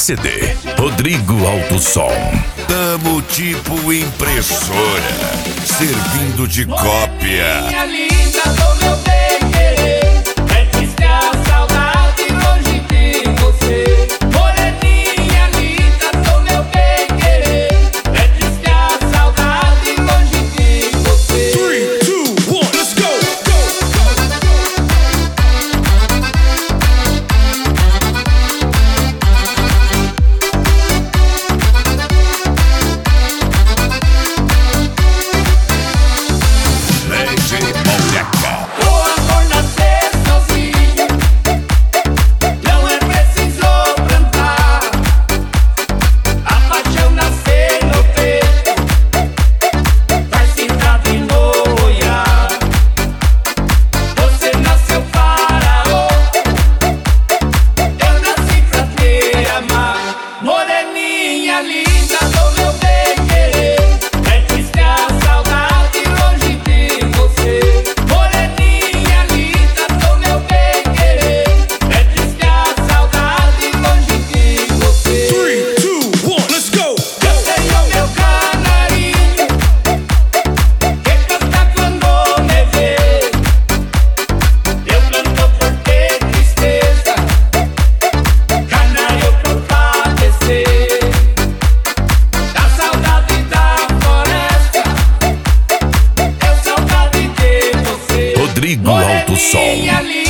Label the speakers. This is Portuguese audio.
Speaker 1: CD. Rodrigo Alto Som.
Speaker 2: Tamo tipo impressora, servindo de cópia.
Speaker 3: Minha linda do meu bem querer, é triste a saudade longe de você. Moreninha linda do meu bem querer, é triste a saudade longe de você.
Speaker 4: 3, 2, 1, let's go!
Speaker 3: O amor nascer sozinho, não é preciso plantar. A paixão nascer no peito, faz cidade no olhar. Você nasceu para eu nasci pra te amar. Moreninha linda do meu bem querer, é triste a saudade longe de você. Moreninha linda do meu bem querer, é triste a saudade longe de você.
Speaker 4: 3, 2, 1, let's go!
Speaker 3: Eu tenho meu canarinho que canta quando me vê. Eu canto por ter tristeza, canário pra padecer da saudade da floresta. Eu saudade de você.
Speaker 1: Rodrigo Alto Som.
Speaker 3: Moreninha linda